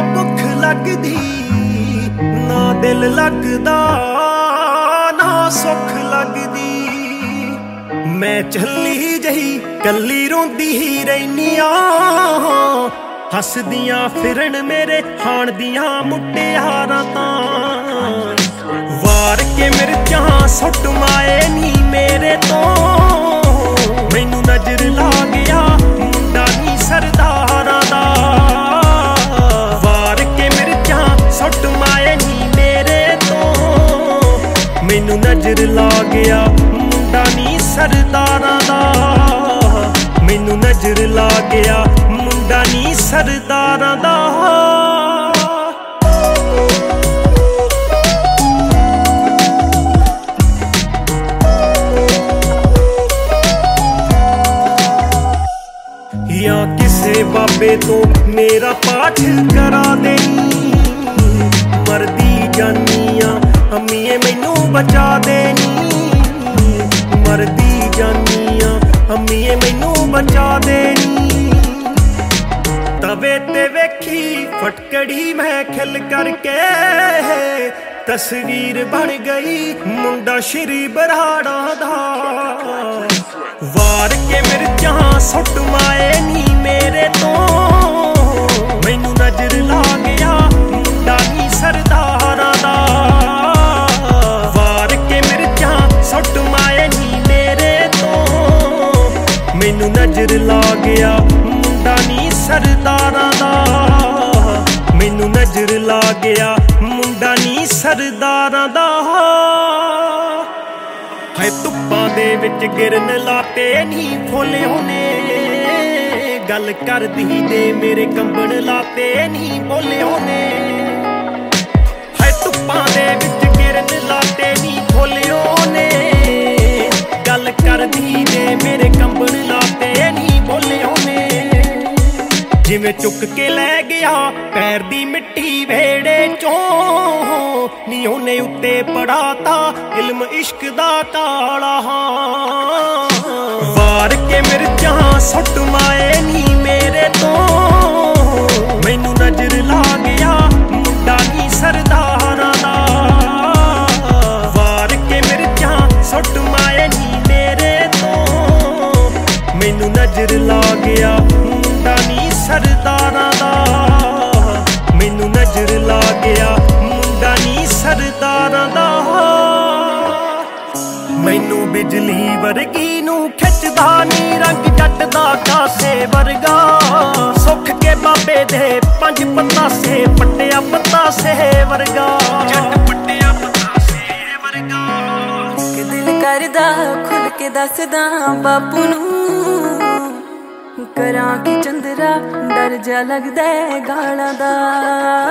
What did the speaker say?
ਭੁੱਖ ਲੱਗਦੀ ਨਾ ਦਿਲ ਲੱਗਦਾ ਨਾ ਸੁੱਖ ਲੱਗਦੀ। ਮੈਂ ਚੱਲੀ ਜਹੀ ਕੱਲੀ ਰੋਂਦੀ ਹੀ ਰਹਿਨੀ ਆ, ਹੱਸਦੀਆਂ ਫਿਰਨ ਮੇਰੇ ਹਾਣ ਦੀਆਂ ਮੁਟਿਆਰਾਂ ਤਾਂ। ਵਾਰ ਕੇ ਮਿਰਚਾਂ ਸੁੱਟ ਮਾਏ ਨੀ ਮੇਰੇ ਤੋਂ, ਮੈਨੂੰ ਨਜ਼ਰ ਲਾ ਗਿਆ ਮੁੰਡਾ ਨੀ ਸਰਦਾਰਾਂ ਦਾ। ਵਾਰ ਕੇ ਮਿਰਚਾਂ ਸੁੱਟ ਮਾਏ ਨੀ ਮੇਰੇ ਤੋਂ, ਮੈਨੂੰ ਨਜ਼ਰ ਲਾ ਗਿਆ ਮੁੰਡਾ ਨੀ ਸਰਦਾਰਾਂ ਦਾ। ਮੈਨੂੰ ਨਜ਼ਰ ਲਾ ਗਿਆ ਮੁੰਡਾ ਨੀ ਸਰਦਾਰਾਂ ਦਾ। ਜਾਂ ਕਿਸੇ ਬਾਬੇ ਤੋਂ ਮੇਰਾ ਪਾਠ ਕਰਾ ਦੇਨੀ, ਮਰਦੀ ਜਾਨੀਆਂ ਅੰਮੀਏ ਮੈਨੂੰ ਬਚਾ ਦੇਨੀ। ਮਰਦੀ ਜਾਨੀਆਂ ਅੰਮੀਏ ਮੈਨੂੰ ਬਚਾ ਦੇਨੀ। ਤਵੇ ਤੇ ਵੇਖੀ ਫਟਕੜੀ ਮੈਂ ਖਿਲ ਕਰਕੇ, ਤਸਵੀਰ ਬਣ ਗਈ ਮੁੰਡਾ ਸ਼੍ਰੀ ਬਰਾੜਾਂ ਦਾ। ਵਾਰ ਕੇ ਮਿਰਚਾਂ ਸੁੱਟ ਮਾਏ ਨੀ ਮੇਰੇ ਤੋਂ, ਮੈਨੂੰ ਨਜ਼ਰ ਲਾ ਗਿਆ ਮੁੰਡਾ ਨੀ ਸਰਦਾਰਾਂ ਦਾ। ਵਾਰ ਕੇ ਮਿਰਚਾਂ ਸੁੱਟ ਮਾਏ ਨੀ ਮੇਰੇ ਤੋਂ, ਮੈਨੂੰ ਨਜ਼ਰ ਲਾ ਗਿਆ ਮੁੰਡਾ ਨੀ ਸਰਦਾਰਾਂ ਦਾ। ਮੈਨੂੰ ਨਜ਼ਰ ਲਾ ਗਿਆ ਮੁੰਡਾ ਨੀ ਸਰਦਾਰਾਂ ਦਾ। ਹੈ ਧੁੱਪਾਂ ਦੇ ਵਿੱਚ ਗਿਰਨ ਲਾਤੇ ਨੀ ਫੁੱਲ ਹੋਣੇ, ਗੱਲ ਕਰਦੀ ਦੇ ਮੇਰੇ ਕੰਬਣ ਲਾਤੇ ਨੀ ਬੋਲੇ ਹੋਣੇ। ਹੈ ਧੁੱਪਾਂ ਦੇ ਵਿੱਚ ਗਿਰਨ ਲਾਤੇ ਨੀ ਫੁੱਲ ਹੋਣੇ, ਗੱਲ ਕਰਦੀ ਦੇ ਮੇਰੇ ਕੰਬਣ ਲਾਤੇ ਨੀ ਬੋਲੇ ਹੋਣੇ। ਜਿਵੇਂ ਚੁੱਕ ਕੇ ਲੈ ਗਿਆ ਪੈਰ ਦੀ ਮਿੱਟੀ ਵੇੜੇ ਚੋਂ, ਨੀ ਉਹਨੇ ਉੱਤੇ ਪੜਾਤਾ ਇਲਮ ਇਸ਼ਕ ਦਾ ਕਾਲਾ। ਵਾਰ ਕੇ ਮਿਰਚਾਂ ਸੁੱਟ ਮਾਏ ਨੀ ਮੇਰੇ ਤੋਂ, ਮੈਨੂੰ ਨਜ਼ਰ ਲਾ ਗਿਆ ਮੁੰਡਾ ਨੀ ਸਰਦਾਰਾਂ ਦਾ। ਵਾਰ ਕੇ ਮਿਰਚਾਂ ਸੁੱਟ ਮਾਏ ਨੀ ਮੇਰੇ ਤੋਂ, ਮੈਨੂੰ ਨਜ਼ਰ ਲਾ ਗਿਆ ਮੁੰਡਾ ਨੀ ਸਰਦਾਰਾਂ ਦਾ। ਮੈਨੂੰ ਨਜ਼ਰ ਲਾ ਗਿਆ ਮੁੰਡਾ ਨੀ ਸਰਦਾਰਾਂ ਦਾ। ਮੈਨੂੰ ਬਿਜਲੀ ਵਰਗੀ ਨੂੰ ਖਿੱਚਦਾ ਨੀ ਰੰਗ ਜੱਟ ਦਾ ਕਾਸੇ ਵਰਗਾ। ਸੁੱਖ ਕੇ ਬਾਬੇ ਦੇ 5 ਪਤਾਸੇ ਪੱਟਿਆ ਪਤਾਸੇ ਵਰਗਾ। ਜੱਟ ਪੱਟਿਆ ਪਤਾਸੇ ਵਰਗਾ। ਕਿ ਦਿਲ ਕਰਦਾ ਖੁੱਲ ਕੇ ਦੱਸਦਾ ਬਾਪੂ ਨੂੰ, ਕਰਾਂ ਕਿ ਚੰਦਰਾ ਡਰ ਜਾ ਲੱਗਦਾ ਗਾਲਾਂ ਦਾ।